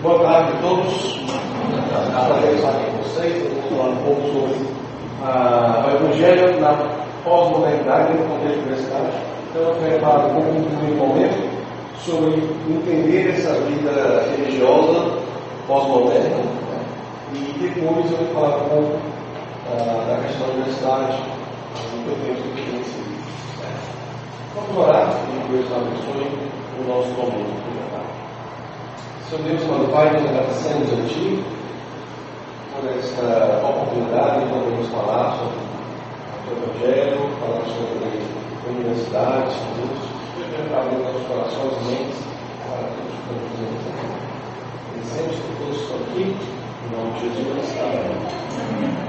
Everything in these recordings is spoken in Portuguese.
Boa tarde a todos. Prazer estar aqui com vocês. Eu vou falar um pouco sobre o Evangelho na pós-modernidade no contexto universitário. Então, eu quero falar um pouco no primeiro momento sobre entender essa vida religiosa pós-moderna, e depois eu vou falar um pouco da questão da universidade, que eu tenho que seguir. Vamos orar e Deus abençoe o nosso momento. Senhor Deus, amado Pai, nós agradecemos a Ti por esta oportunidade de podermos falar sobre o Teu Evangelho, falar sobre a universidade, sobre Deus. Eu quero abrir nossos corações e mentes para todos que estamos fazendo aqui. Agradecemos que todos estão aqui, em nome de Jesus. Amém.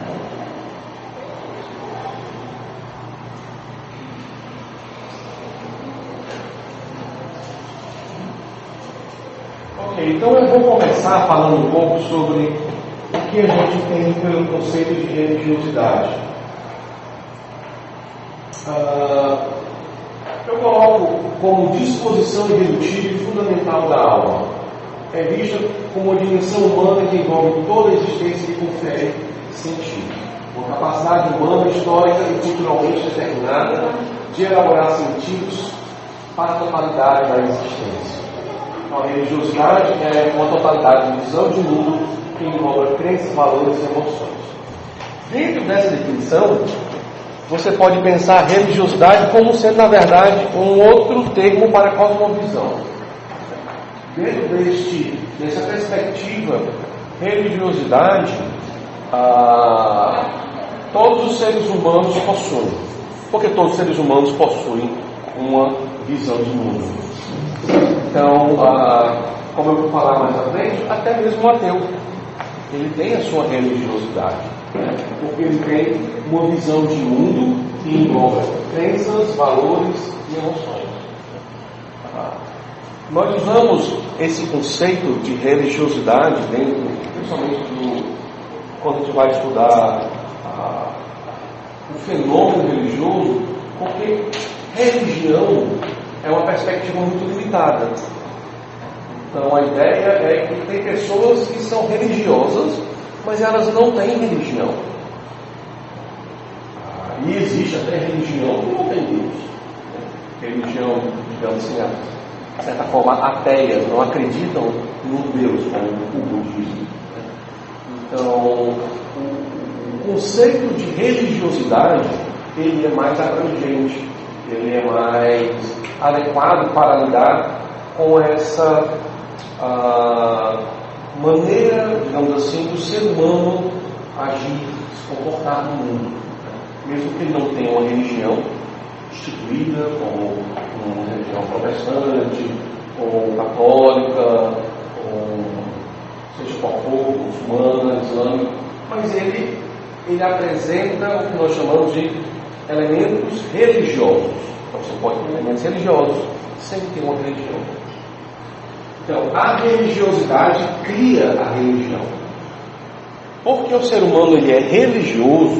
Então eu vou começar falando um pouco sobre o que a gente tem pelo conceito de religiosidade. Eu coloco como disposição irredutível e fundamental da alma. É vista como uma dimensão humana que envolve toda a existência e confere sentido. Uma capacidade humana, histórica e culturalmente determinada de elaborar sentidos para a totalidade da existência. A religiosidade é uma totalidade de visão de mundo que envolve crenças, valores e emoções. Dentro dessa definição, você pode pensar a religiosidade como sendo, na verdade, um outro termo para a cosmovisão. Dentro dessa perspectiva, religiosidade, todos os seres humanos possuem. Porque todos os seres humanos possuem uma visão de mundo. Então, como eu vou falar mais à frente, até mesmo o ateu, ele tem a sua religiosidade, porque ele tem uma visão de mundo que envolve crenças, valores e emoções. Nós usamos esse conceito de religiosidade dentro, principalmente quando a gente vai estudar o fenômeno religioso, porque religião é uma perspectiva muito limitada. Então a ideia é que tem pessoas que são religiosas, mas elas não têm religião. E existe até religião que não tem Deus. Religião, digamos assim, de certa forma ateias, não acreditam num Deus, como o budismo. Então, o conceito de religiosidade, ele é mais abrangente, ele é mais adequado para lidar com essa maneira, digamos assim, do ser humano agir, se comportar no mundo. Mesmo que ele não tenha uma religião instituída, como uma religião protestante, ou católica, ou seja qual for, muçulmana, islâmica, mas ele apresenta o que nós chamamos de elementos religiosos. Então você pode ter elementos religiosos sem ter uma religião. Então, a religiosidade cria a religião. Porque o ser humano ele é religioso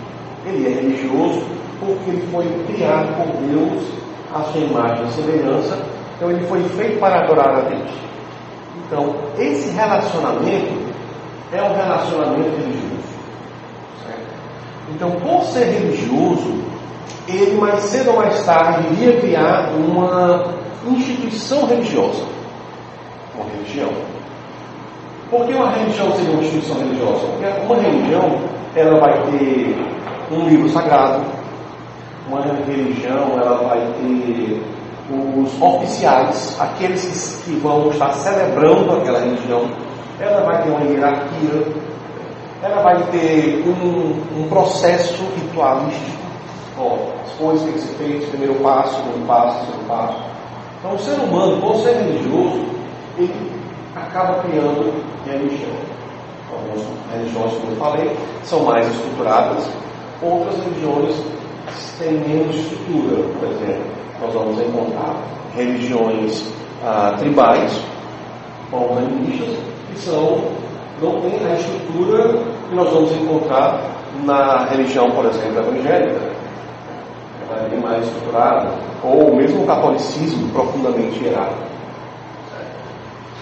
porque ele foi criado por Deus à sua imagem e semelhança. Então ele foi feito para adorar a Deus. Então, esse relacionamento é um relacionamento religioso. Certo? Então, por ser religioso, ele mais cedo ou mais tarde iria criar uma instituição religiosa. Uma religião. Por que uma religião seria uma instituição religiosa? Porque uma religião, ela vai ter um livro sagrado. Uma religião, ela vai ter os oficiais, aqueles que vão estar celebrando aquela religião. Ela vai ter uma hierarquia. Ela vai ter um processo ritualístico. As coisas têm que ser feitas, primeiro passo, segundo passo, terceiro passo. Então o ser humano, por ser religioso, ele acaba criando religião. Algumas religiões, como eu falei, são mais estruturadas. Outras religiões têm menos estrutura. Por exemplo, nós vamos encontrar religiões tribais, como animistas, que não têm a estrutura que nós vamos encontrar na religião, por exemplo, evangélica. Ela é bem mais estruturada. Ou mesmo o catolicismo profundamente hierárquico.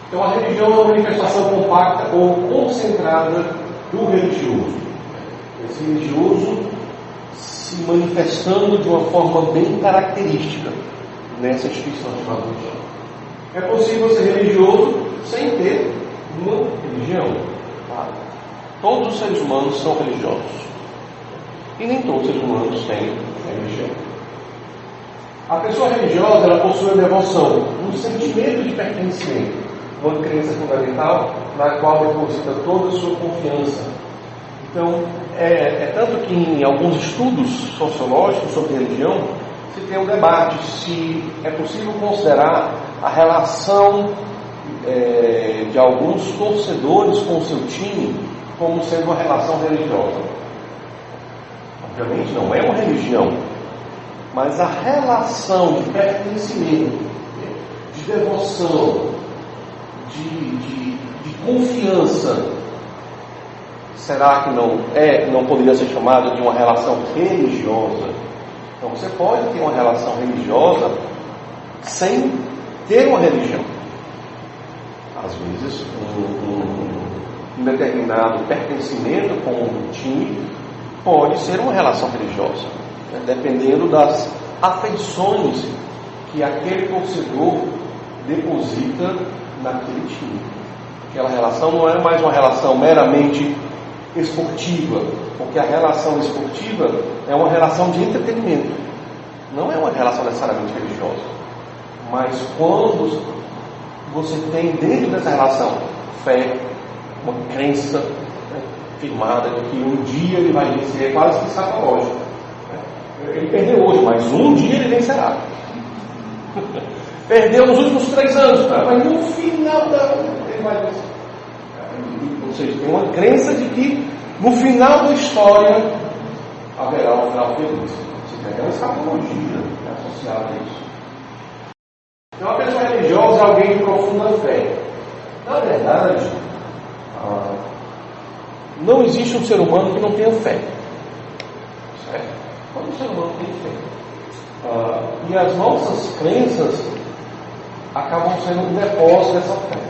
Então a religião é uma manifestação compacta ou concentrada do religioso. Esse religioso se manifestando de uma forma bem característica nessa instituição chamada religião. É possível ser religioso sem ter uma religião. Tá? Todos os seres humanos são religiosos. E nem todos os seres humanos têm religião. A pessoa religiosa, ela possui a devoção, um sentimento de pertencimento, uma crença fundamental na qual deposita toda a sua confiança. Então, é tanto que em alguns estudos sociológicos sobre religião, se tem um debate se é possível considerar a relação de alguns torcedores com o seu time como sendo uma relação religiosa. Obviamente não é uma religião, mas a relação de pertencimento, de devoção, de confiança, será que não poderia ser chamada de uma relação religiosa? Então você pode ter uma relação religiosa sem ter uma religião. Às vezes um determinado pertencimento com um time pode ser uma relação religiosa, né? Dependendo das afeições que aquele torcedor deposita naquele time. Aquela relação não é mais uma relação meramente esportiva, porque a relação esportiva é uma relação de entretenimento, não é uma relação necessariamente religiosa. Mas quando você tem dentro dessa relação fé, uma crença, né, firmada de que um dia ele vai vencer, é quase que escatológico, né? Ele perdeu hoje, mas um dia ele vencerá. Perdeu nos últimos 3 anos, mas no final ele vai vencer. Ou seja, tem uma crença de que no final da história haverá um final feliz. É uma escatologia associada a isso. Então, a pessoa religiosa é alguém de profunda fé. Na verdade, não existe um ser humano que não tenha fé. Certo? Todo ser humano tem fé. E as nossas crenças acabam sendo um depósito dessa fé.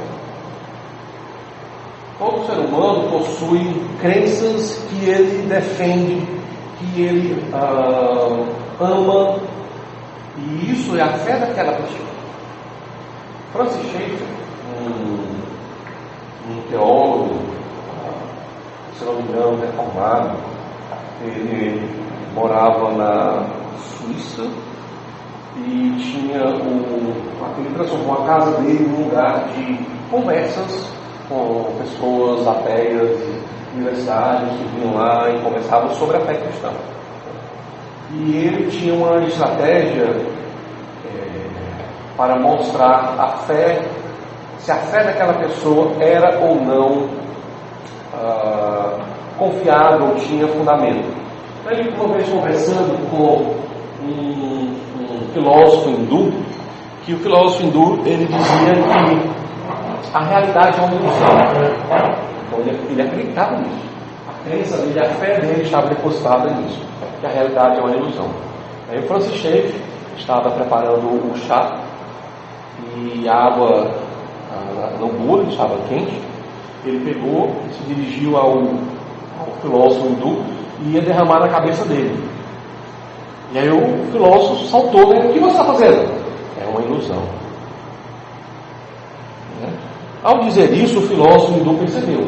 Todo ser humano possui crenças que ele defende, que ele ama, e isso é a fé daquela pessoa. Francis Schaeffer, um teólogo, se não me engano, reformado, ele morava na Suíça e ele transformou a casa dele num lugar de conversas com pessoas ateias, universitários que vinham lá e conversavam sobre a fé cristã. E ele tinha uma estratégia para mostrar a fé, se a fé daquela pessoa era ou não confiável, tinha fundamento. Então ele, uma vez conversando com um filósofo hindu, que o filósofo hindu ele dizia que a realidade é uma ilusão. Então ele acreditava nisso. A crença dele, a fé dele estava depositada nisso, que a realidade é uma ilusão. Aí o Francis Schaeffer estava preparando o chá e a água no bule estava quente. Ele pegou e se dirigiu ao filósofo hindu e ia derramar na cabeça dele. E aí o filósofo saltou, né? O que você está fazendo? É uma ilusão. Ao dizer isso, o filósofo hindu percebeu.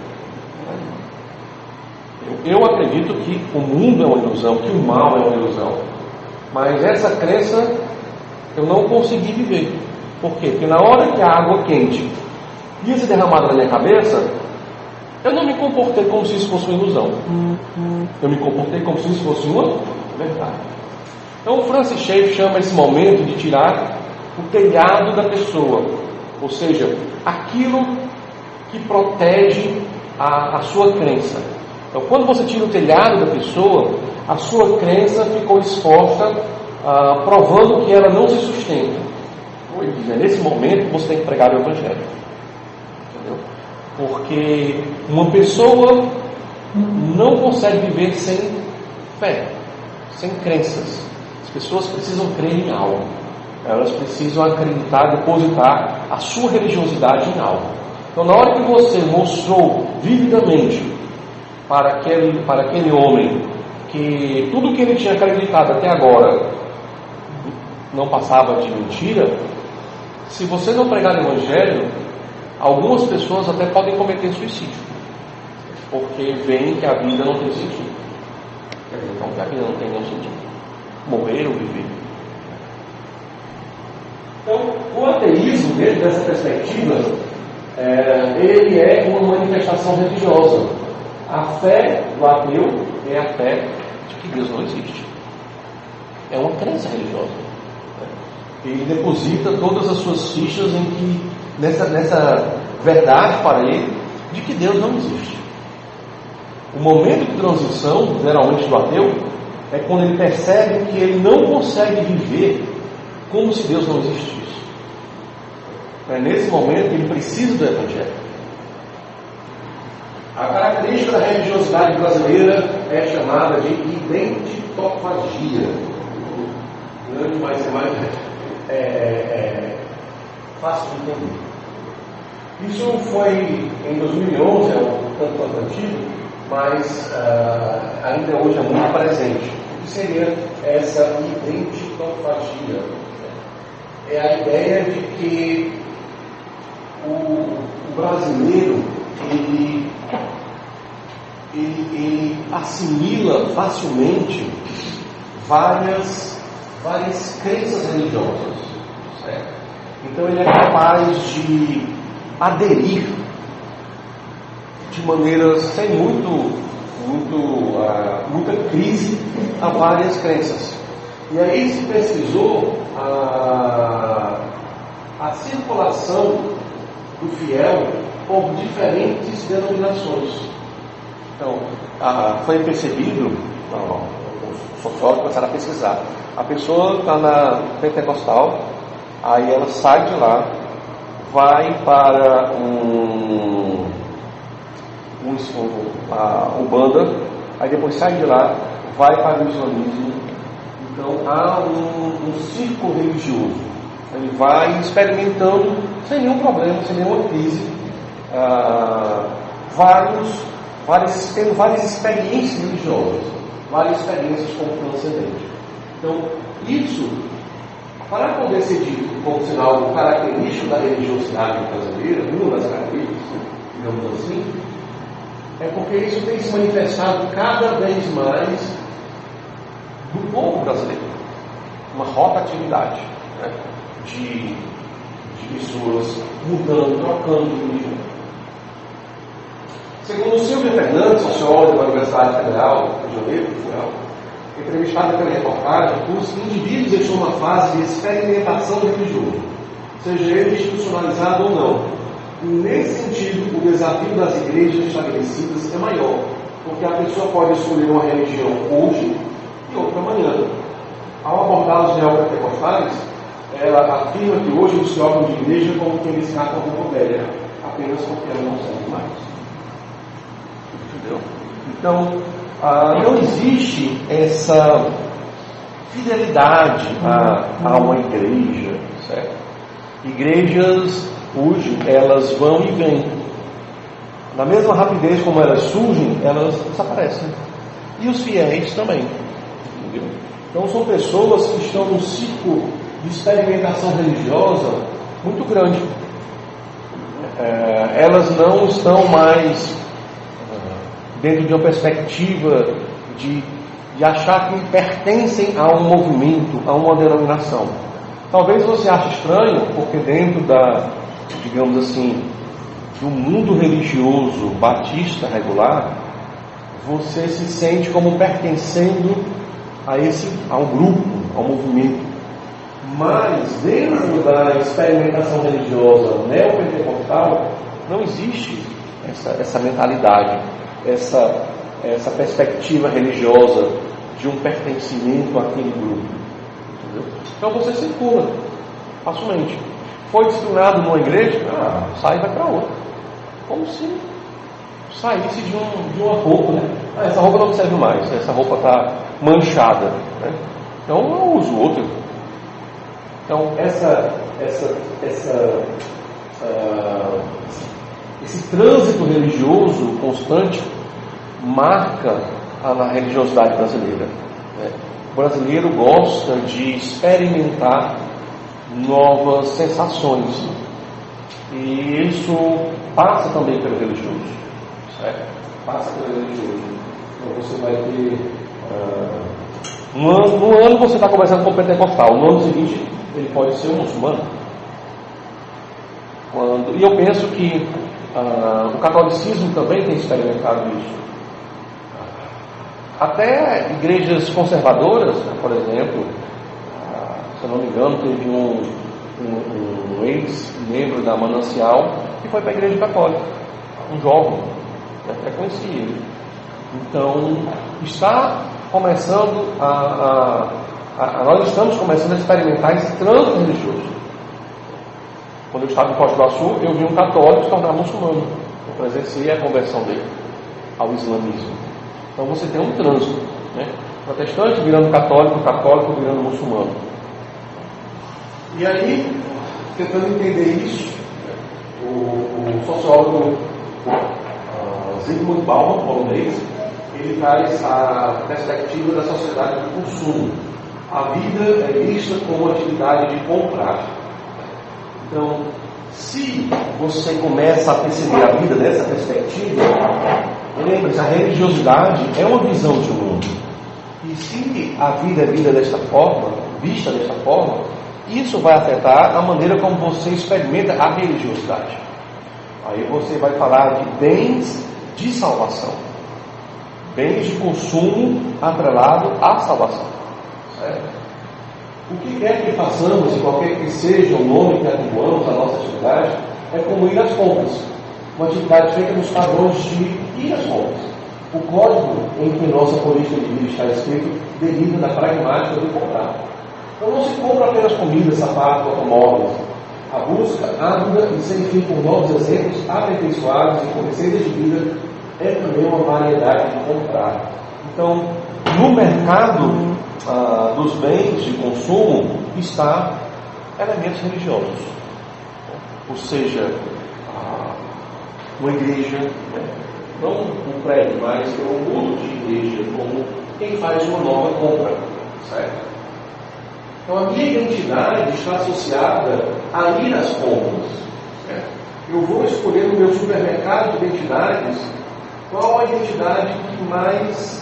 Eu acredito que o mundo é uma ilusão, que o mal é uma ilusão. Mas essa crença eu não consegui viver. Por quê? Porque na hora que a água quente ia ser derramada na minha cabeça, eu não me comportei como se isso fosse uma ilusão. Eu me comportei como se isso fosse uma verdade. Então o Francis Schaeffer chama esse momento de tirar o telhado da pessoa, ou seja, aquilo que protege a sua crença. Então quando você tira o telhado da pessoa, a sua crença ficou exposta, provando que ela não se sustenta. Ele diz, nesse momento você tem que pregar o Evangelho. Entendeu? Porque uma pessoa não consegue viver sem fé, sem crenças. As pessoas precisam crer em algo. Elas precisam acreditar, depositar a sua religiosidade em algo. Então, na hora que você mostrou vividamente para aquele homem que tudo que ele tinha acreditado até agora não passava de mentira, se você não pregar o Evangelho, algumas pessoas até podem cometer suicídio, porque veem que a vida não tem sentido. Então, que a vida não tem nenhum sentido. Morrer ou viver. Então, o ateísmo, dentro dessa perspectiva, ele é uma manifestação religiosa. A fé do ateu é a fé de que Deus não existe. É uma crença religiosa. Ele deposita todas as suas fichas em que, nessa verdade para ele de que Deus não existe. O momento de transição, geralmente do ateu, é quando ele percebe que ele não consegue viver como se Deus não existisse. É nesse momento que ele precisa do Evangelho. A característica da religiosidade brasileira é chamada de identitofagia. Grande, mas é mais fácil de entender. Isso foi em 2011, é um tanto quanto antigo, mas ainda hoje é muito presente. O que seria essa identitofagia? É a ideia de que o brasileiro ele assimila facilmente várias crenças religiosas, certo? Então ele é capaz de aderir de maneiras sem muita crise a várias crenças. E aí se pesquisou a circulação do fiel por diferentes denominações. Então, foi percebido, os sociólogos começaram a pesquisar. A pessoa está na pentecostal, aí ela sai de lá, vai para Umbanda, aí depois sai de lá, vai para o islamismo. Então há um círculo religioso. Ele vai experimentando sem nenhum problema, sem nenhuma crise, tendo várias experiências religiosas, várias experiências como transcendente. Então, isso, para poder ser dito como sinal característico da religiosidade brasileira, uma das características, digamos assim, é porque isso tem se manifestado cada vez mais do povo brasileiro. Uma rotatividade, né, de pessoas mudando, trocando de religião. Segundo Silvia Fernandes, socióloga da Universidade Federal do Rio de Janeiro, entrevistada pela reportagem, os indivíduos estão numa fase de experimentação religiosa, seja ele institucionalizado ou não. E nesse sentido, o desafio das igrejas estabelecidas é maior, porque a pessoa pode escolher uma religião hoje e outra amanhã. Ao abordar os neopentecostais, ela afirma que hoje eles se olham de igreja como quem eles escapam com roupa velha, apenas porque ela não serve mais. Entendeu? Então, não existe essa fidelidade a uma igreja, certo? Igrejas hoje, elas vão e vêm. Na mesma rapidez como elas surgem, elas desaparecem. E os fiéis também. Entendeu? Então são pessoas que estão num ciclo de experimentação religiosa muito grande. Elas não estão mais dentro de uma perspectiva de achar que pertencem a um movimento, a uma denominação. Talvez você ache estranho, porque dentro digamos assim, do mundo religioso batista regular, você se sente como pertencendo a um grupo, a um movimento. Mas dentro da experimentação religiosa neopentecostal não existe essa mentalidade, essa perspectiva religiosa de um pertencimento àquele grupo. Entendeu? Então você circula facilmente. Foi disciplinado numa igreja, sai e vai para outra. Como se saísse de uma roupa, né? Essa roupa não me serve mais, essa roupa está manchada, né? Então eu uso outra. Então, esse trânsito religioso constante marca a religiosidade brasileira. O brasileiro gosta de experimentar novas sensações, e isso passa também pelo religioso, certo? Passa pelo religioso. Então você vai ter no ano você está conversando com o pentecostal, no ano seguinte ele pode ser um muçulmano. E eu penso que o catolicismo também tem experimentado isso. Até igrejas conservadoras, né, por exemplo, se eu não me engano, teve um ex-membro da Manancial que foi para a igreja católica, um jovem, eu até conheci ele. Então, está começando nós estamos começando a experimentar esse trânsito religioso. Quando eu estava em Foz do Iguaçu, eu vi um católico se tornar muçulmano. Eu presenciei a conversão dele ao islamismo. Então você tem um trânsito, né? Protestante virando católico, católico virando muçulmano. E aí, tentando entender isso, o sociólogo Zygmunt Bauman, polonês, ele traz a perspectiva da sociedade do consumo. A vida é vista como atividade de comprar. Então, se você começa a perceber a vida dessa perspectiva, lembre-se, a religiosidade é uma visão de mundo. E se a vida é vista desta forma, isso vai afetar a maneira como você experimenta a religiosidade. Aí você vai falar de bens de salvação, bens de consumo atrelado à salvação, certo? O que quer que façamos, e qualquer que seja o nome que atribuamos à nossa atividade, é como ir às compras. Uma atividade feita nos padrões de ir às compras. O código em que nossa política de vida está escrito deriva da pragmática do comprar. Então não se compra apenas comida, sapatos, automóveis. A busca árdua e sem fim por novos exemplos aperfeiçoados e com receitas de vida é também uma variedade de comprar. Então, no mercado dos bens de consumo está elementos religiosos, ou seja, uma igreja, né? Não um prédio, mas um mundo de igreja, como quem faz uma nova compra, certo? Então a minha identidade está associada a ir às compras, certo? Eu vou escolher no meu supermercado de identidades qual a identidade que mais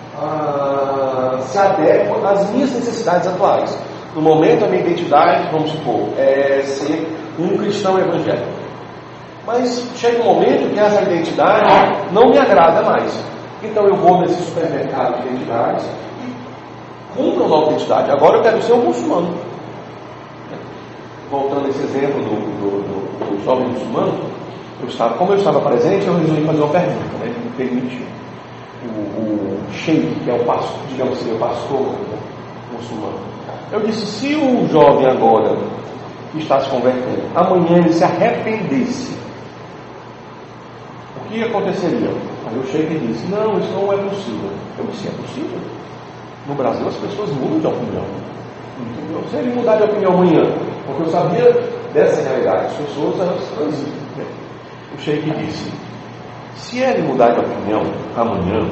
se adequa às minhas necessidades atuais. No momento, a minha identidade, vamos supor, é ser um cristão evangélico. Mas chega um momento que essa identidade não me agrada mais. Então eu vou nesse supermercado de identidades e compro uma nova identidade. Agora eu quero ser um muçulmano. Voltando a esse exemplo do jovem muçulmano, como eu estava presente, eu resolvi fazer uma pergunta, né, que me permitiu. O sheik, que é o pastor, digamos assim, o pastor muçulmano. Eu disse, se o jovem agora que está se convertendo, amanhã ele se arrependesse, o que aconteceria? Aí o sheik disse, não, isso não é possível. Eu disse, é possível? No Brasil as pessoas mudam de opinião. Entendeu? Se ele mudar de opinião amanhã, porque eu sabia dessa realidade, as pessoas elas transitam. O sheik disse, se ele mudar de opinião amanhã,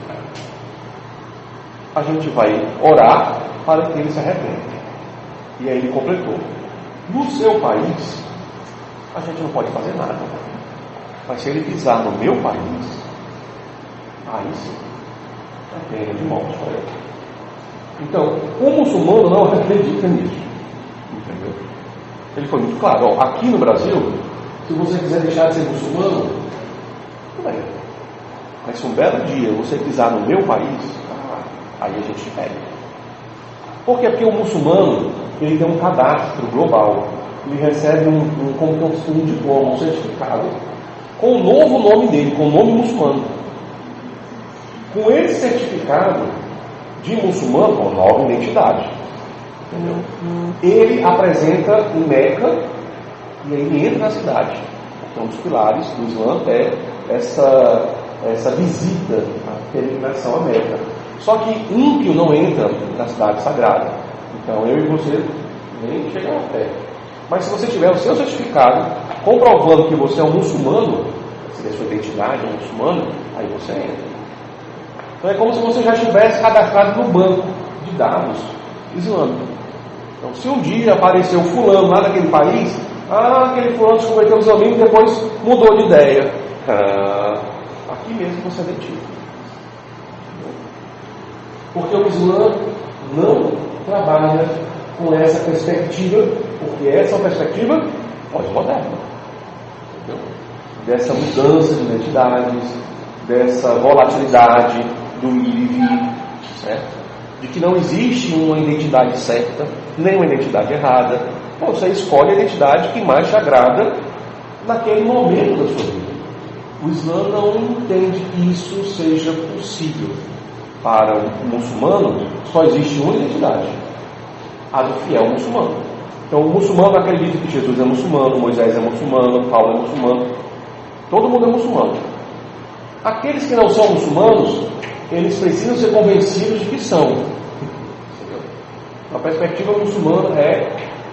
a gente vai orar para que ele se arrependa. E aí ele completou, no seu país a gente não pode fazer nada, mas se ele pisar no meu país, aí sim é pena de morte para ele. Então, o muçulmano não acredita nisso, entendeu? Ele foi muito claro, aqui no Brasil, se você quiser deixar de ser muçulmano, tudo bem. Mas se um belo dia você pisar no meu país, aí a gente pega. Por quê? Porque o muçulmano ele tem um cadastro global. Ele recebe um diploma, um certificado com o novo nome dele, com o nome muçulmano. Com esse certificado de muçulmano, com nova identidade, entendeu? Ele apresenta em Meca e aí ele entra na cidade. Então, um dos pilares do Islã é essa visita, a peregrinação à Meca. Só que ímpio não entra na cidade sagrada. Então eu e você nem chegar perto. Mas se você tiver o seu certificado comprovando que você é um muçulmano, se a sua identidade é um muçulmano, aí você entra. Então é como se você já estivesse cadastrado no banco de dados islâmico. Então, se um dia apareceu fulano lá naquele país, aquele fulano se converteu ao islamismo e depois mudou de ideia. Aqui mesmo você é detido. Porque o Islã não trabalha com essa perspectiva, porque essa é uma perspectiva pós-moderna. Dessa mudança de identidades, dessa volatilidade do ir e vir, certo? De que não existe uma identidade certa, nem uma identidade errada. Você escolhe a identidade que mais te agrada naquele momento da sua vida. O Islã não entende que isso seja possível. Para o muçulmano, só existe uma identidade, a do fiel muçulmano. Então, o muçulmano acredita que Jesus é muçulmano, Moisés é muçulmano, Paulo é muçulmano. Todo mundo é muçulmano. Aqueles que não são muçulmanos, eles precisam ser convencidos de que são. A perspectiva muçulmana é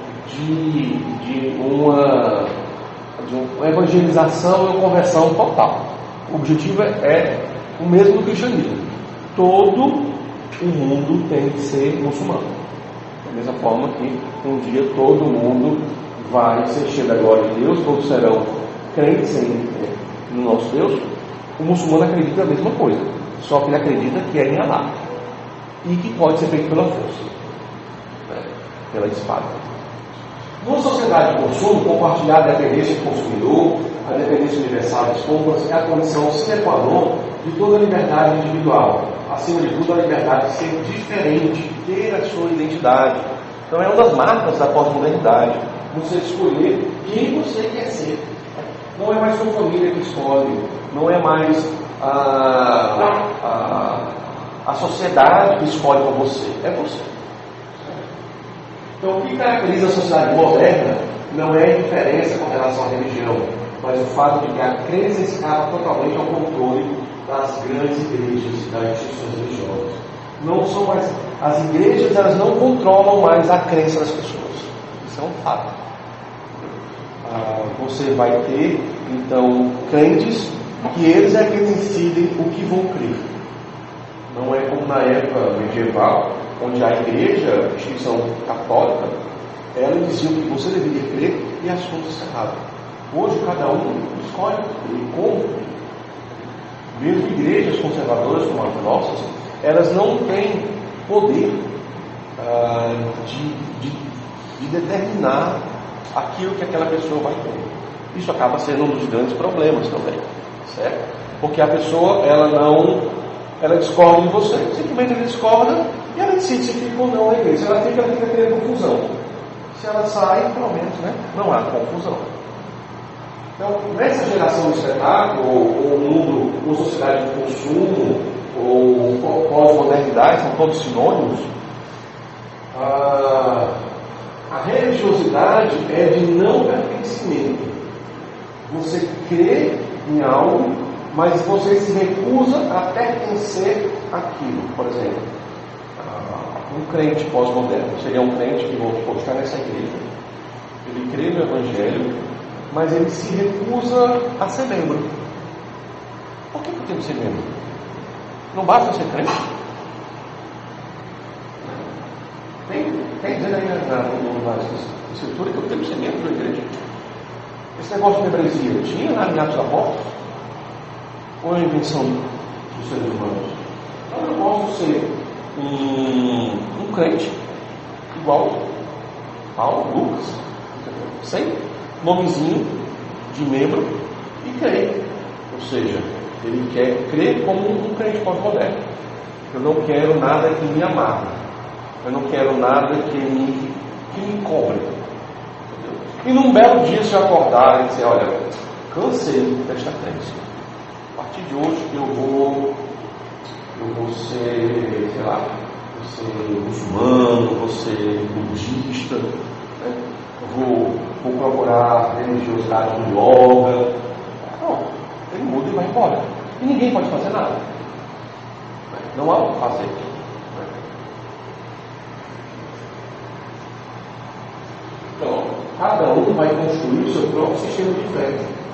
de uma evangelização e uma conversão total. O objetivo é o mesmo do cristianismo. Todo o mundo tem que ser muçulmano. Da mesma forma que um dia todo mundo vai ser cheio da glória de Deus, todos serão crentes no nosso Deus. O muçulmano acredita a mesma coisa, só que ele acredita que é em Allah e que pode ser feito pela força, pela espada. Numa sociedade de consumo, compartilhar a dependência do consumidor, a dependência universal das compras é a condição sine qua non de toda liberdade individual. Acima de tudo, a liberdade de ser diferente, ter a sua identidade. Então, é uma das marcas da pós-modernidade. Você escolher quem você quer ser. Não é mais sua família que escolhe, não é mais a sociedade que escolhe por você, é você. Então, o que caracteriza a sociedade moderna não é a indiferença com relação à religião, mas o fato de que a crença escapa totalmente ao controle das grandes igrejas e das instituições religiosas. Não são mais, as igrejas, elas não controlam mais a crença das pessoas. Isso é um fato. Você vai ter, então, crentes que eles é que decidem o que vão crer. Não é como na época medieval, onde a igreja, a instituição católica, ela dizia o que você deveria crer e as coisas erradas. Hoje, cada um escolhe e como. Mesmo igrejas conservadoras como as nossas, elas não têm poder de determinar aquilo que aquela pessoa vai ter. Isso acaba sendo um dos grandes problemas também, certo? Porque a pessoa, ela discorda de você, simplesmente ela discorda e ela decide se fica ou não na igreja. Se ela fica criando confusão. Se ela sai, pelo menos, não há confusão. Então, nessa geração de espetáculo, ou mundo, ou sociedade de consumo, ou pós-modernidade, são todos sinônimos, a religiosidade é de não pertencimento. Você crê em algo, mas você se recusa a pertencer àquilo. Por exemplo, um crente pós-moderno seria um crente que vou estar nessa igreja. Ele crê no Evangelho, mas ele se recusa a ser membro. Por que eu tenho que ser membro? Não basta ser crente? Tem dizendo aí na escritura que eu tenho que ser membro da igreja. Esse negócio de membresia tinha na Atos dos Apóstolos? Ou é invenção dos seres humanos? Então eu posso ser um crente igual Paulo, Lucas, sem nomezinho de membro e crer. Ou seja, ele quer crer como um crente pós-moderno. Eu não quero nada que me amarre. Eu não quero nada que me cobre. E num belo dia se acordar e dizer, olha, cansei desta crença. A partir de hoje eu vou ser, sei lá, vou ser muçulmano, vou ser budista, né? Vou procurar religiosidade no yoga. Não, ele muda e vai embora. E ninguém pode fazer nada. Não há o que fazer. Cada um vai construir o seu próprio sistema de fé.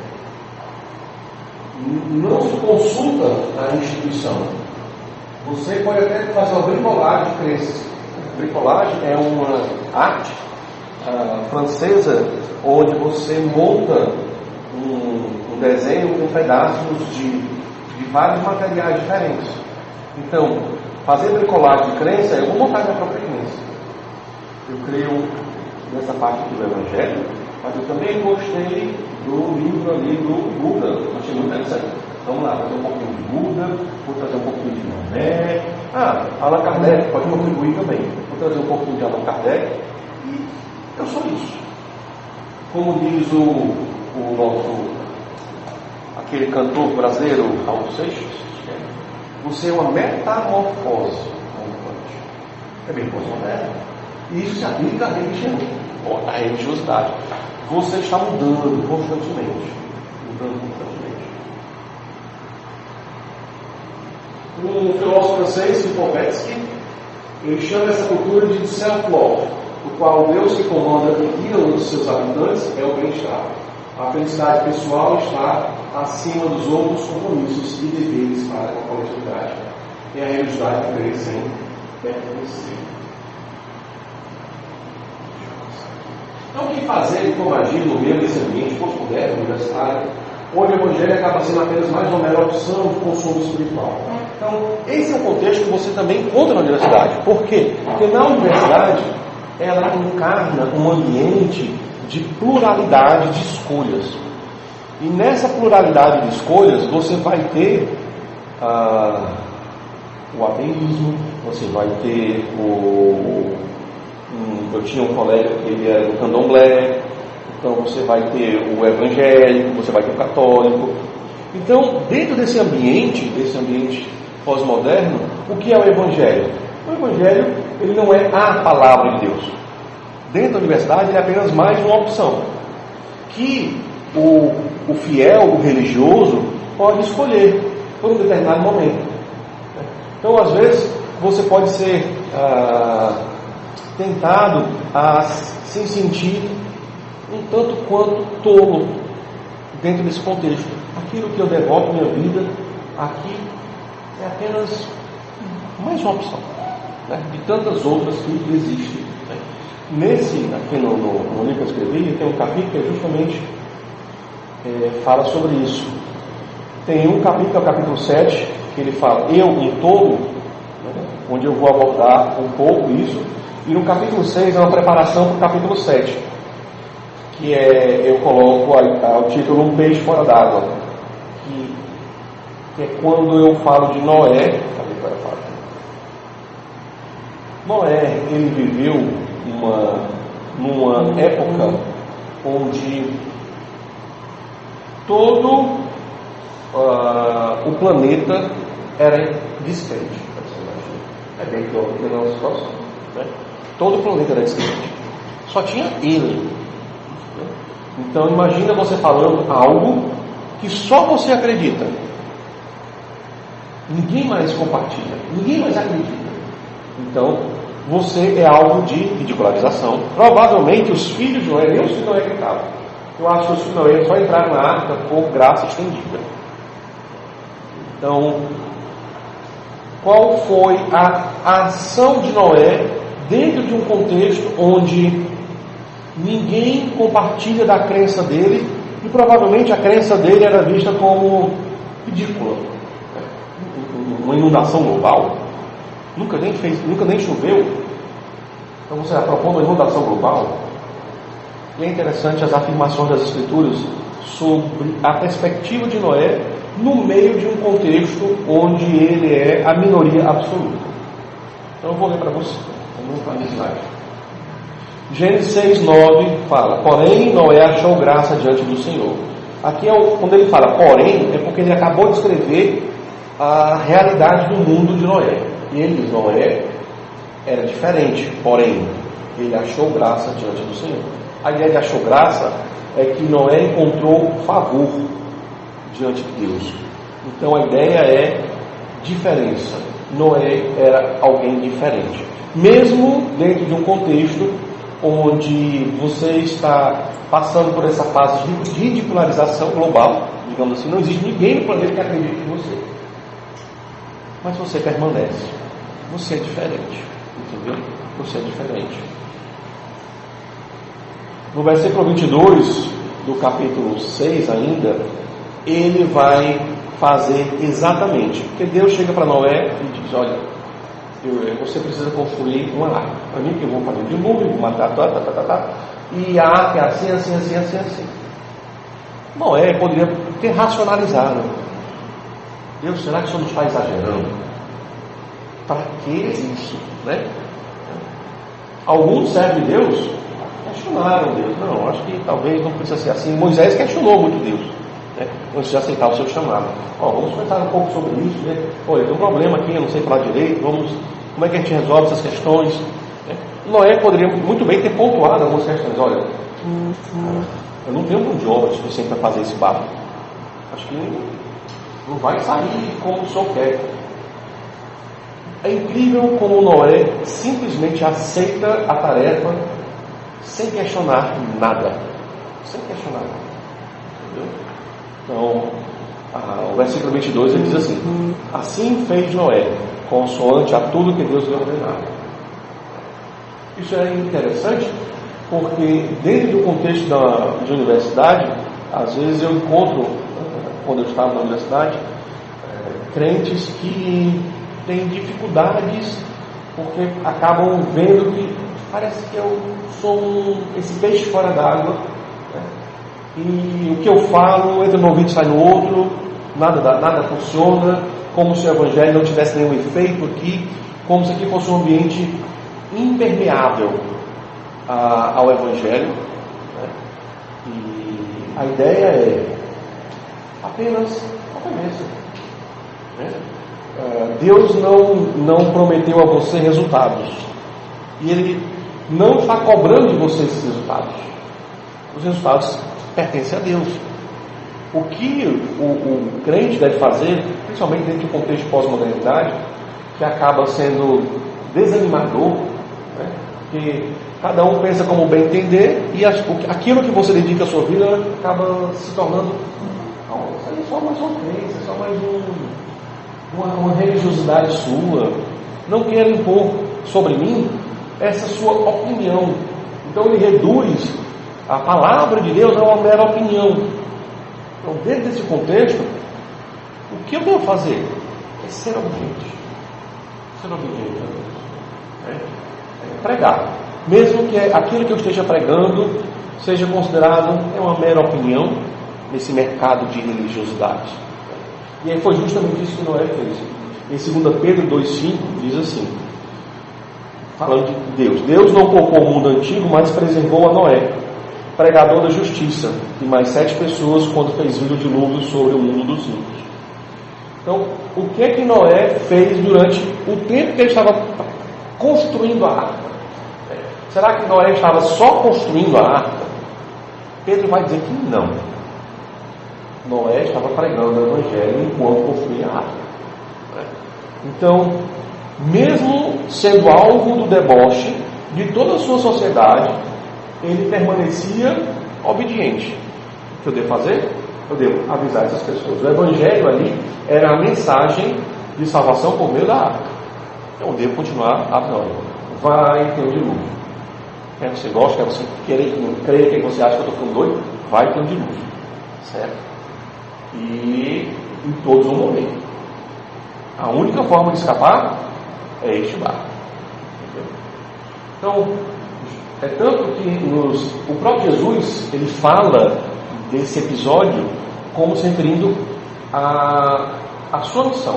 Não se consulta a instituição. Você pode até fazer uma bricolagem de crenças. Bricolagem é uma arte francesa onde você monta um desenho com pedaços de vários materiais diferentes. Então, fazer bricolagem de crença, eu vou montar minha própria crença. Eu creio nessa parte aqui do Evangelho, mas eu também gostei do livro ali do Buda. Achei muito interessante. Vamos lá, trazer um pouquinho de Buda, vou trazer um pouquinho de Maomé. Allan Kardec pode contribuir também. Vou trazer um pouquinho de Allan Kardec. E eu sou isso. Como diz o nosso, aquele cantor brasileiro, Raul Seixas, você é uma metamorfose ambulante. É bem pós-moderno. E isso se aplica à religião, à religiosidade. Você está mudando constantemente. Um filósofo francês, Lipovetsky, ele chama essa cultura de self-love, o qual Deus que comanda e guia os seus habitantes é o bem-estar. A felicidade pessoal está acima dos outros compromissos e deveres para a coletividade. E a religiosidade cresce em pertencer. Então, o que fazer e como agir no meio desse ambiente pós-moderno, universitário, onde o Evangelho acaba sendo apenas mais uma mera opção de consumo espiritual? Então, esse é um contexto que você também encontra na universidade. Por quê? Porque na universidade, ela encarna um ambiente de pluralidade de escolhas. E nessa pluralidade de escolhas, você vai ter o ateísmo, você vai ter eu tinha um colega que ele era do candomblé, então você vai ter o evangélico, você vai ter o católico. Então, dentro desse ambiente pós-moderno, o que é o evangelho? O evangelho, ele não é a palavra de Deus. Dentro da universidade, ele é apenas mais uma opção que o fiel, o religioso, pode escolher por um determinado momento. Então, às vezes, você pode ser tentado a se sentir um tanto quanto tolo dentro desse contexto. Aquilo que eu devoto minha vida aqui é apenas mais uma opção, né, de tantas outras que existem. Aqui no livro que eu escrevi, tem um capítulo que justamente fala sobre isso. Tem um capítulo, é o capítulo 7, que ele fala eu, um tolo, né, onde eu vou abordar um pouco isso. E no capítulo 6 é uma preparação para o capítulo 7, que eu coloco o título Um Peixe Fora d'Água, que é quando eu falo de Noé. Noé, ele viveu numa época onde todo o planeta era descrente. É bem pior do que a nossa situação, né? Todo o planeta era descrente. Só tinha ele. Então imagina você falando algo que só você acredita. Ninguém mais compartilha, ninguém mais acredita. Então você é alvo de ridicularização. Provavelmente os filhos de Noé, nem os filhos de Noé acreditavam. Eu acho que os filhos de Noé só entraram na arca por graça estendida. Então, qual foi a ação de Noé dentro de um contexto onde ninguém compartilha da crença dele e provavelmente a crença dele era vista como ridícula? Uma inundação global. Nunca nem choveu. Então você propõe uma inundação global. E é interessante as afirmações das Escrituras sobre a perspectiva de Noé no meio de um contexto onde ele é a minoria absoluta. Então eu vou ler para você. Gênesis 6:9 fala: porém Noé achou graça diante do Senhor. Aqui quando ele fala porém, é porque ele acabou de escrever a realidade do mundo de Noé. E ele diz: Noé era diferente, porém ele achou graça diante do Senhor. A ideia de achou graça é que Noé encontrou favor diante de Deus. Então a ideia é diferença. Noé era alguém diferente, mesmo dentro de um contexto onde você está passando por essa fase de ridicularização global, digamos assim, não existe ninguém no planeta que acredite em você. Mas você permanece. Você é diferente. Entendeu? Você é diferente. No versículo 22 do capítulo 6 ainda, ele vai fazer exatamente. Porque Deus chega para Noé e diz: olha, você precisa construir uma arca. Para mim, que eu vou fazer um dilúvio, vou matar, e a arca é assim, assim, assim, assim, assim. Noé poderia ter racionalizado. Deus, será que o Senhor nos está exagerando? Para que isso? Né? Alguns servos de Deus questionaram Deus. Não, acho que talvez não precisa ser assim. Moisés questionou muito Deus, né, antes de aceitar o seu chamado. Vamos pensar um pouco sobre isso, né? Olha, tem um problema aqui, eu não sei falar direito, como é que a gente resolve essas questões? Né? Noé poderia muito bem ter pontuado algumas questões. Olha, eu não tenho mão de obra suficiente para fazer esse barco. Acho que não vai sair como o Senhor quer. É incrível como Noé simplesmente aceita a tarefa sem questionar nada. Sem questionar nada. Entendeu? Então, o versículo 22 ele diz assim: assim fez Noé, consoante a tudo que Deus lhe ordenava. Isso é interessante porque dentro do contexto de universidade, às vezes eu encontro, quando eu estava na universidade, crentes que têm dificuldades porque acabam vendo que parece que eu sou esse peixe fora d'água, né? E o que eu falo entra no ouvido e sai no outro, nada funciona, como se o evangelho não tivesse nenhum efeito aqui, como se aqui fosse um ambiente impermeável ao evangelho, né? E a ideia é apenas obedeça, né? Deus não prometeu a você resultados, e Ele não está cobrando de você esses resultados. Os resultados pertencem a Deus. O que o crente deve fazer, principalmente dentro do contexto de pós-modernidade, que acaba sendo desanimador, né? Que cada um pensa como bem entender, e aquilo que você dedica a sua vida acaba se tornando só mais uma crença, só mais uma religiosidade sua. Não quero impor sobre mim essa sua opinião. Então ele reduz a palavra de Deus a uma mera opinião. Então, dentro desse contexto, o que eu devo fazer é ser obediente. Ser obediente a Deus, né? Pregar, mesmo que aquilo que eu esteja pregando seja considerado uma mera opinião nesse mercado de religiosidade. E aí foi justamente isso que Noé fez. Em 2 Pedro 2,5 diz assim, falando de Deus: Deus não poupou o mundo antigo, mas preservou a Noé, pregador da justiça, e mais 7 pessoas quando fez vir o dilúvio sobre o mundo dos ímpios. Então, o que é que Noé fez durante o tempo que ele estava construindo a arca? Será que Noé estava só construindo a arca? Pedro vai dizer que não. Noé estava pregando o evangelho enquanto construía a arca. Então, mesmo sendo alvo do deboche de toda a sua sociedade, ele permanecia obediente. O que eu devo fazer? Eu devo avisar essas pessoas. O evangelho ali era a mensagem de salvação por meio da arca. Então eu devo continuar avisando. Vai ter um dilúvio. Quer você goste, quer você creia, quer você acha que eu estou ficando doido, vai ter um dilúvio. Certo? E todos vão morrer. A única forma de escapar é este barco. Então, é tanto que o próprio Jesus, ele fala desse episódio como se referindo à sua missão.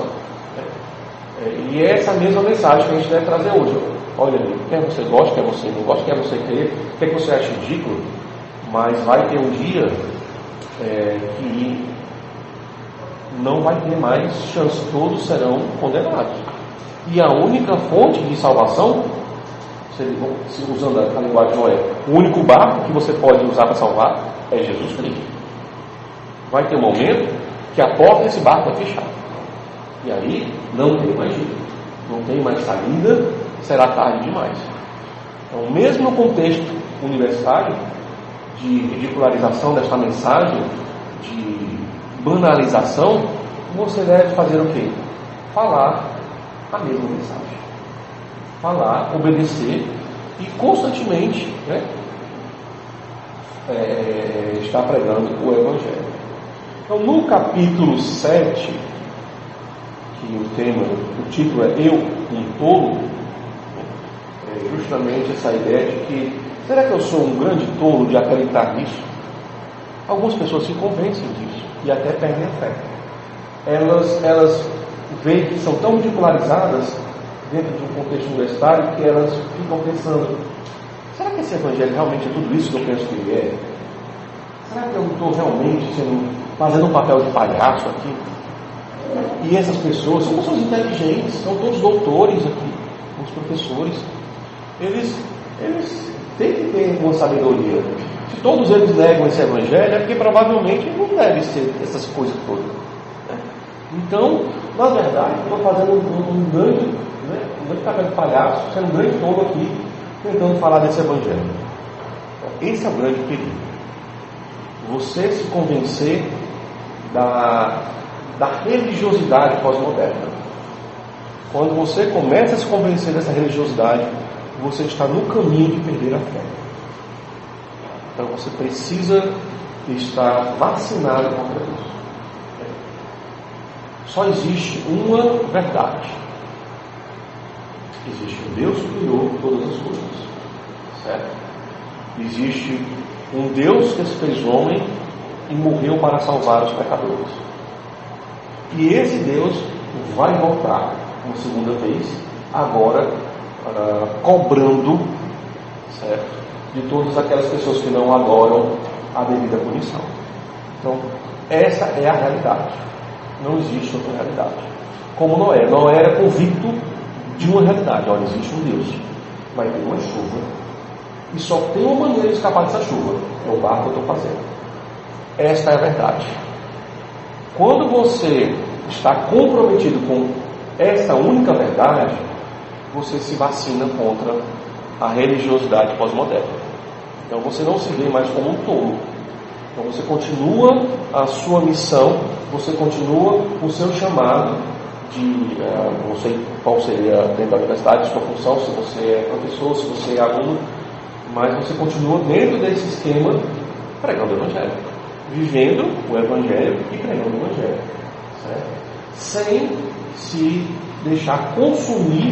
E é essa mesma mensagem que a gente deve trazer hoje. Olha, quer você goste, quer você não goste, quer você querer, quer que você ache ridículo, mas vai ter um dia que não vai ter mais chance, todos serão condenados. E a única fonte de salvação, usando a linguagem de Noé, o único barco que você pode usar para salvar é Jesus Cristo. Vai ter um momento que a porta desse barco vai fechar. E aí não tem mais jeito, não tem mais saída, será tarde demais. Então, mesmo no contexto universitário, de ridicularização desta mensagem, de banalização, você deve fazer o quê? Falar a mesma mensagem. Falar, obedecer e constantemente, né, estar pregando o Evangelho. Então, no capítulo 7, que o título é Eu, um tolo, é justamente essa ideia de que, será que eu sou um grande tolo de acreditar nisso? Algumas pessoas se convencem disso e até perdem a fé. Elas veem que são tão ridicularizadas dentro de um contexto universitário que elas ficam pensando: será que esse Evangelho realmente é tudo isso que eu penso que ele é? Será que eu não estou realmente fazendo um papel de palhaço aqui? E essas pessoas são pessoas inteligentes, são todos doutores aqui, os professores. Eles têm que ter uma sabedoria. Se todos eles negam esse Evangelho, é porque provavelmente não deve ser essas coisas todas, né? Então, na verdade, estou fazendo um grande papel de palhaço, sendo um grande tolo aqui, tentando falar desse Evangelho. Então, esse é o grande perigo. Você se convencer da religiosidade pós-moderna. Quando você começa a se convencer dessa religiosidade, você está no caminho de perder a fé. Então você precisa estar vacinado contra isso. Só existe uma verdade. Existe um Deus que criou todas as coisas, certo? Existe um Deus que se fez homem e morreu para salvar os pecadores. E esse Deus vai voltar uma segunda vez, agora cobrando, certo, de todas aquelas pessoas que não adoram a devida punição. Então, essa é a realidade. Não existe outra realidade. Como Noé era convicto de uma realidade. Olha, existe um Deus, vai ter uma chuva, e só tem uma maneira de escapar dessa chuva: é o barco que eu estou fazendo. Esta é a verdade. Quando você está comprometido com essa única verdade, você se vacina contra a religiosidade pós-moderna. Então você não se vê mais como um tolo. Então você continua a sua missão, você continua o seu chamado de, não sei qual seria dentro da universidade, sua função, se você é professor, se você é aluno, mas você continua dentro desse esquema pregando o Evangelho, vivendo o Evangelho e pregando o Evangelho, certo? Sem se deixar consumir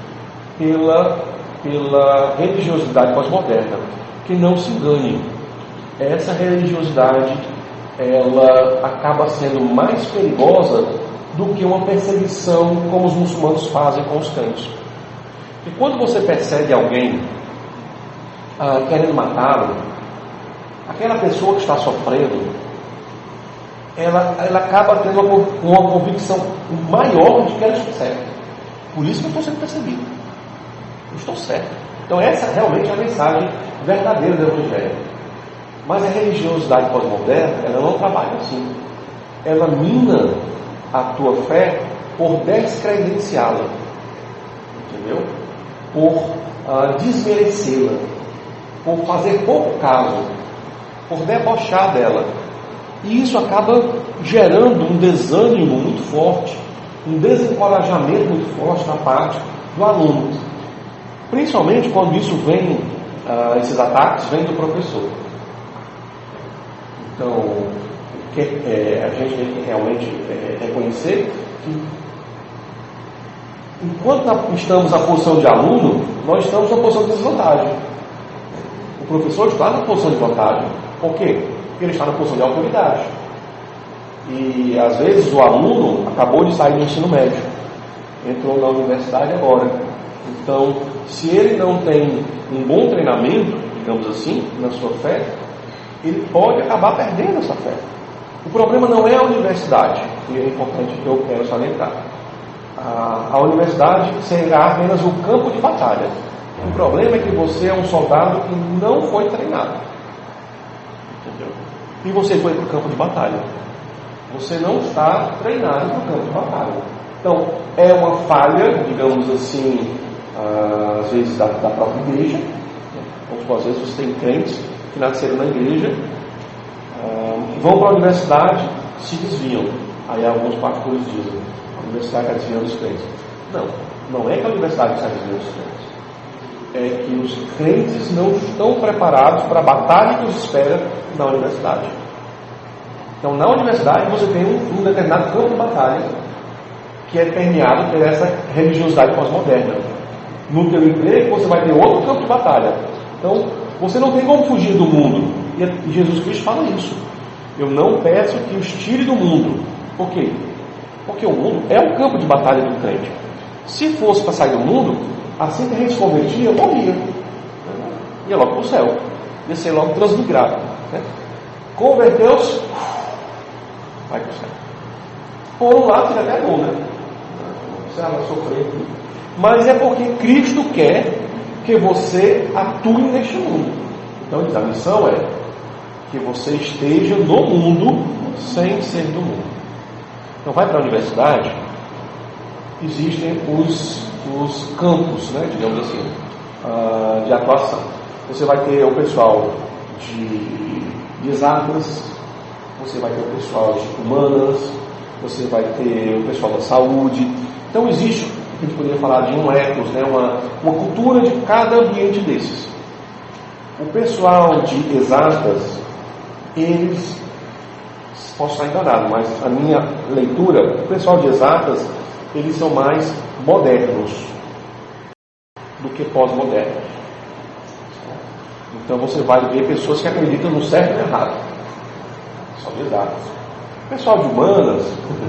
pela religiosidade pós-moderna. Que não se engane, essa religiosidade ela acaba sendo mais perigosa do que uma perseguição como os muçulmanos fazem com os crentes. E quando você persegue alguém querendo matá-lo, aquela pessoa que está sofrendo, ela acaba tendo uma convicção maior de que ela está certa. Por isso que eu estou sendo perseguido. Eu estou certo. Então essa realmente é a mensagem verdadeira do Evangelho. Mas a religiosidade pós-moderna, ela não trabalha assim. Ela mina a tua fé por descredenciá-la, entendeu? Por desmerecê-la, por fazer pouco caso, por debochar dela. E isso acaba gerando um desânimo muito forte, um desencorajamento muito forte na parte do aluno. Principalmente quando isso vem, esses ataques vêm do professor. Então, a gente tem que realmente reconhecer que, enquanto estamos na posição de aluno, nós estamos na posição de desvantagem. O professor está na posição de vantagem. Por quê? Porque ele está na posição de autoridade. E, às vezes, o aluno acabou de sair do ensino médio, entrou na universidade agora. Então, se ele não tem um bom treinamento, digamos assim, na sua fé, ele pode acabar perdendo essa fé. O problema não é a universidade, e é importante que eu quero salientar. A universidade será apenas o campo de batalha. O problema é que você é um soldado que não foi treinado. Entendeu? E você foi para o campo de batalha. Você não está treinado para o campo de batalha. Então, é uma falha, digamos assim, às vezes da própria igreja, Tipo, às vezes você tem crentes que nasceram na igreja, vão para a universidade, se desviam. Aí alguns pastores dizem: a universidade está desviando os crentes. Não é que a universidade está desviando os crentes. É que os crentes não estão preparados para a batalha que os espera na universidade. Então, na universidade você tem um determinado campo de batalha que é permeado por essa religiosidade pós-moderna. No teu emprego você vai ter outro campo de batalha. Então, você não tem como fugir do mundo. E Jesus Cristo fala isso. Eu não peço que os tire do mundo. Por quê? Porque o mundo é um campo de batalha do crente. Se fosse para sair do mundo, assim que a gente se convertia, morria. Ia logo para o céu. Ia ser logo transmigrado. Né? Converteu-se, vai para o céu. Por um lado, ele até é bom, né? Você vai sofrer. Mas é porque Cristo quer que você atue neste mundo. Então, a missão é que você esteja no mundo sem ser do mundo. Então, vai para a universidade, existem os campos, né, digamos assim, de atuação. Você vai ter o pessoal de exatas, você vai ter o pessoal de humanas, você vai ter o pessoal da saúde. Então existe, a gente poderia falar de um ethos, né, uma cultura de cada ambiente desses. O pessoal de exatas, eles, posso estar enganado, mas a minha leitura, o pessoal de exatas, eles são mais modernos do que pós-modernos. Então você vai ver pessoas que acreditam no certo e no errado. Pessoal de exatas. Pessoal de humanas,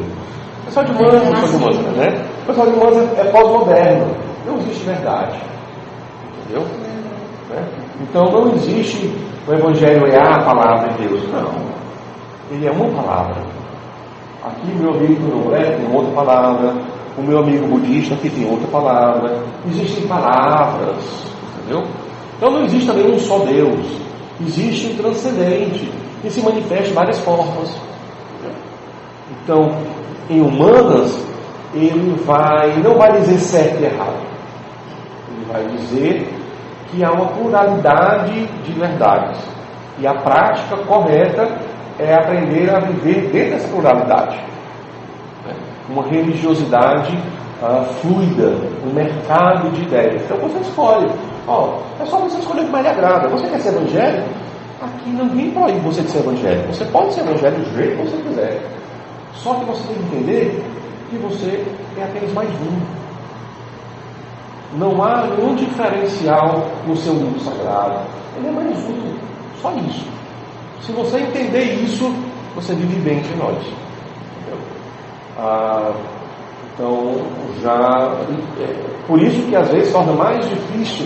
né? O pessoal de humanas é pós-moderno. Não existe verdade. Entendeu? Né? Então não existe o Evangelho é a palavra de Deus. Não. Ele é uma palavra. Aqui meu amigo Noé tem outra palavra. O meu amigo budista aqui tem outra palavra. Existem palavras. Entendeu? Então não existe também um só Deus. Existe um transcendente que se manifesta de várias formas. Então, em humanas, ele não vai dizer certo e errado. Ele vai dizer que há uma pluralidade de verdades. E a prática correta é aprender a viver dentro dessa pluralidade. Uma religiosidade fluida, um mercado de ideias. Então você escolhe. É só você escolher o que mais lhe agrada. Você quer ser evangélico? Aqui ninguém proíbe você de ser evangélico. Você pode ser evangélico do jeito que você quiser. Só que você tem que entender que você é apenas mais um. Não há nenhum diferencial no seu mundo sagrado. Ele é mais um. Só isso. Se você entender isso, você vive bem entre nós. Então, por isso que às vezes torna mais difícil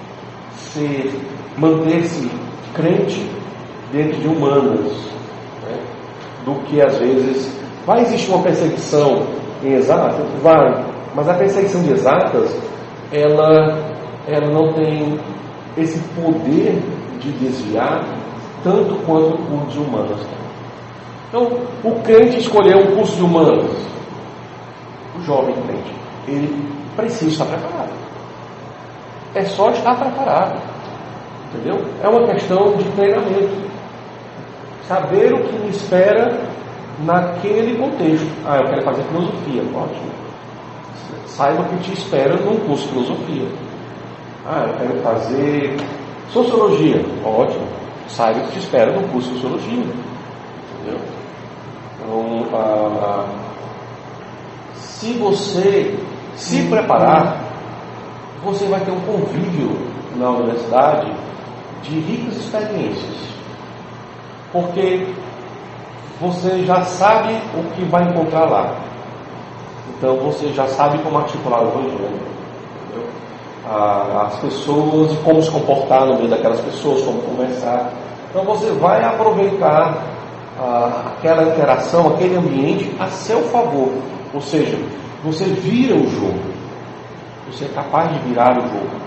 manter-se crente dentro de humanas, né? Do que às vezes vai existir uma perseguição em exatas? Vai, mas a perseguição de exatas ela não tem esse poder de desviar tanto quanto o curso de humanas tem. Então, o crente escolheu um curso de humanas, o jovem crente, ele precisa estar preparado. É só estar preparado, entendeu? É uma questão de treinamento, saber o que me espera naquele contexto. Eu quero fazer filosofia, ótimo. Saiba o que te espera num curso de filosofia. Eu quero fazer sociologia, ótimo. Saiba o que te espera num curso de sociologia, entendeu? Então, se você se preparar, você vai ter um convívio na universidade de ricas experiências, porque você já sabe o que vai encontrar lá. Então você já sabe como articular o evangelho, entendeu? As pessoas, como se comportar no meio daquelas pessoas, como conversar. Então você vai aproveitar aquela interação, aquele ambiente a seu favor. Ou seja, você vira o jogo. Você é capaz de virar o jogo.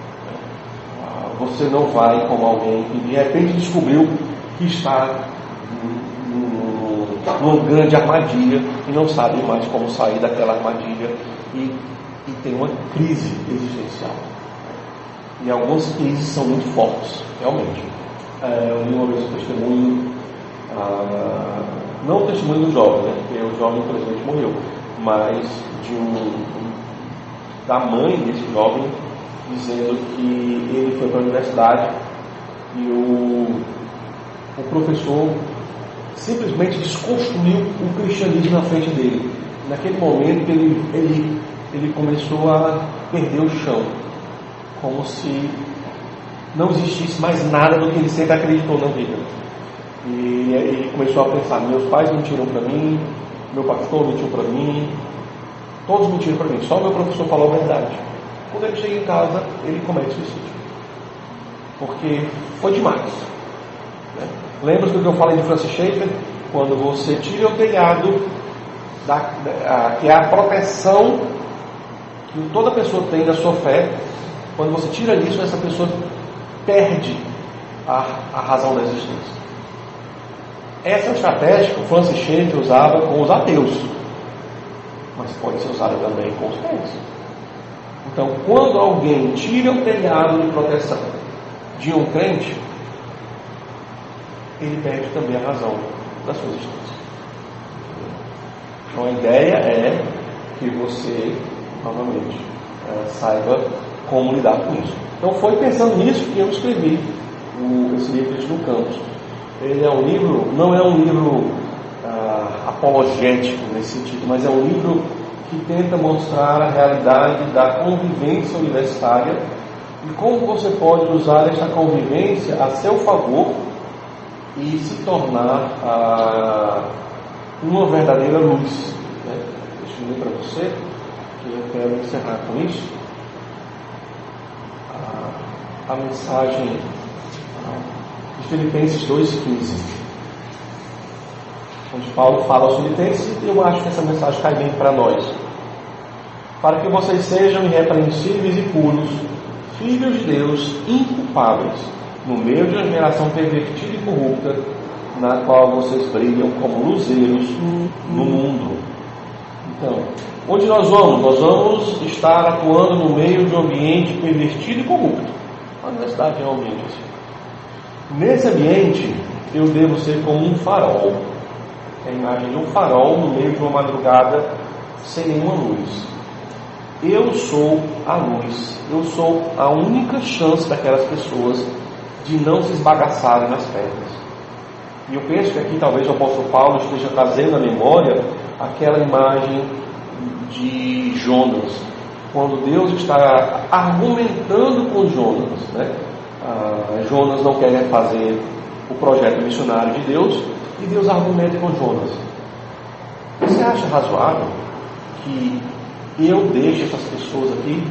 Você não vai como alguém que de repente descobriu que está numa grande armadilha e não sabe mais como sair daquela armadilha e tem uma crise existencial. E algumas crises são muito fortes, realmente. Eu li uma vez um testemunho, não o testemunho do jovem, né? Porque o jovem infelizmente morreu, mas da mãe desse jovem, dizendo que ele foi para a universidade e o professor simplesmente desconstruiu o cristianismo na frente dele. Naquele momento ele começou a perder o chão, como se não existisse mais nada do que ele sempre acreditou na vida. E ele começou a pensar: meus pais mentiram para mim, meu pastor mentiu para mim, todos mentiram para mim, só meu professor falou a verdade. Quando ele chega em casa, ele comete suicídio, porque foi demais, né? Lembra do que eu falei de Francis Schaeffer? Quando você tira o telhado, que é a proteção que toda pessoa tem da sua fé, quando você tira isso, essa pessoa perde a razão da existência. Essa é uma estratégia que o Francis Schaeffer usava com os ateus, mas pode ser usada também com os crentes. Então, quando alguém tira o telhado de proteção de um crente, ele perde também a razão da sua existência. Então, a ideia é que você, novamente, saiba como lidar com isso. Então, foi pensando nisso que eu escrevi esse livro no Campus. Ele é um livro, não é um livro apologético nesse sentido, mas é um livro que tenta mostrar a realidade da convivência universitária e como você pode usar esta convivência a seu favor e se tornar uma verdadeira luz, né? Deixa eu ler para você, que eu quero encerrar com isso. A mensagem de Filipenses 2,15, onde Paulo fala aos Filipenses, e eu acho que essa mensagem cai bem para nós. Para que vocês sejam irrepreensíveis e puros, filhos de Deus, inculpáveis, no meio de uma geração pervertida e corrupta, na qual vocês brilham como luzeiros no mundo. Então, onde nós vamos? Nós vamos estar atuando no meio de um ambiente pervertido e corrupto. A universidade é um ambiente assim. Nesse ambiente, eu devo ser como um farol. É a imagem de um farol no meio de uma madrugada sem nenhuma luz. Eu sou a luz. Eu sou a única chance daquelas pessoas de não se esbagaçarem nas pedras. E eu penso que aqui talvez o apóstolo Paulo esteja trazendo à memória aquela imagem de Jonas, quando Deus está argumentando com Jonas, né? Jonas não quer fazer o projeto missionário de Deus, e Deus argumenta com Jonas. Você acha razoável que eu deixe essas pessoas aqui,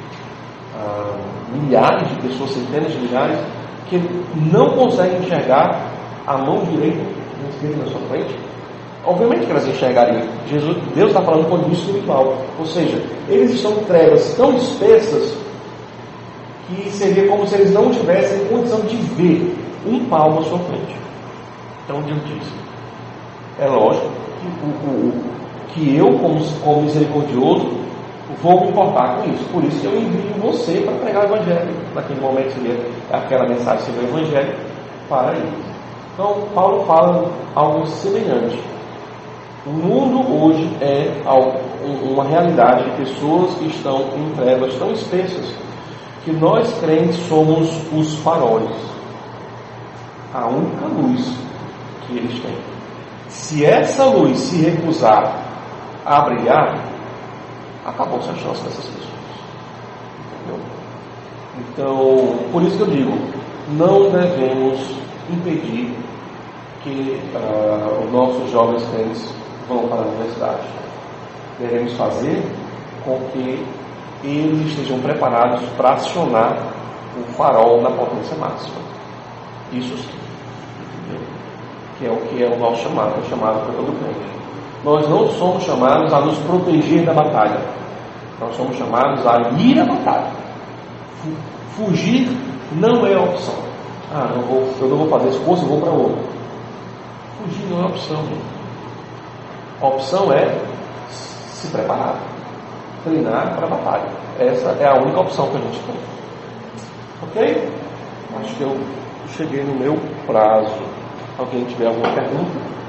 milhares de pessoas, centenas de milhares, que não conseguem enxergar a mão direita e a esquerda na sua frente? Obviamente que elas enxergariam. Deus está falando com o espiritual. Ou seja, eles estão em trevas tão espessas que seria como se eles não tivessem condição de ver um palmo à sua frente. Então Deus diz: é lógico que eu, como misericordioso, vou me importar com isso. Por isso que eu envio você para pregar o Evangelho. Naquele momento seria aquela mensagem sobre o Evangelho para eles. Então Paulo fala algo semelhante. O mundo hoje é uma realidade de pessoas que estão em trevas tão espessas que nós crentes somos os faróis, a única luz que eles têm. Se essa luz se recusar a brilhar, acabou-se a chance dessas pessoas. Entendeu? Então, por isso que eu digo, não devemos impedir que os nossos jovens crentes vão para a universidade. Devemos fazer com que eles estejam preparados para acionar o farol na potência máxima. Isso sim. Entendeu? Que é o que é o nosso chamado, o chamado para todo crente. Nós não somos chamados a nos proteger da batalha. Nós somos chamados a ir à batalha. Fugir não é opção. Eu não vou fazer esse curso, eu vou para outro. Fugir não é opção. A opção é se preparar, treinar para a batalha. Essa é a única opção que a gente tem. Ok? Acho que eu cheguei no meu prazo. Alguém tiver alguma pergunta?